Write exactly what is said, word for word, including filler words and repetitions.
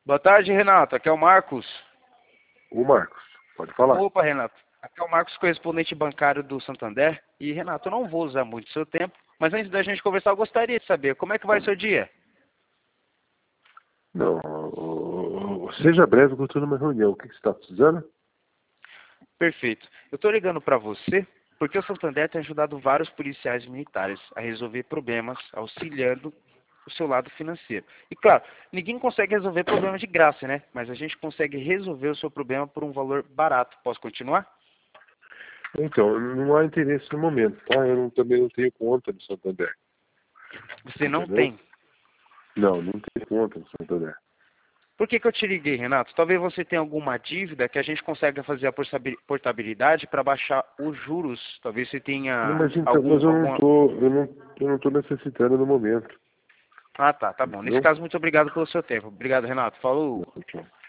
Boa tarde, Renato. Aqui é o Marcos. O Marcos, pode falar. Opa, Renato. Aqui é o Marcos, correspondente bancário do Santander. E, Renato, eu não vou usar muito do seu tempo, mas antes da gente conversar, eu gostaria de saber como é que vai o seu dia? Não, o- o- seja breve que eu estou numa reunião. O que que você está precisando? Perfeito. Eu estou ligando para você porque o Santander tem ajudado vários policiais militares a resolver problemas, auxiliando o seu lado financeiro. E, claro, ninguém consegue resolver problemas de graça, né? Mas a gente consegue resolver o seu problema por um valor barato. Posso continuar? Então, não há interesse no momento, tá? Eu não- também não tenho conta no Santander. Você não Entendeu? tem. Não, não tenho conta no Santander. Por que que eu te liguei, Renato? Talvez você tenha alguma dívida que a gente consiga fazer a portabi- portabilidade para baixar os juros. Talvez você Não, tenha mas então, algum, mas eu não alguma... tô, eu não, eu não tô necessitando no momento. Ah, tá, tá bom. Nesse Entendeu? caso, muito obrigado pelo seu tempo. Obrigado, Renato. Falou. Não, tchau.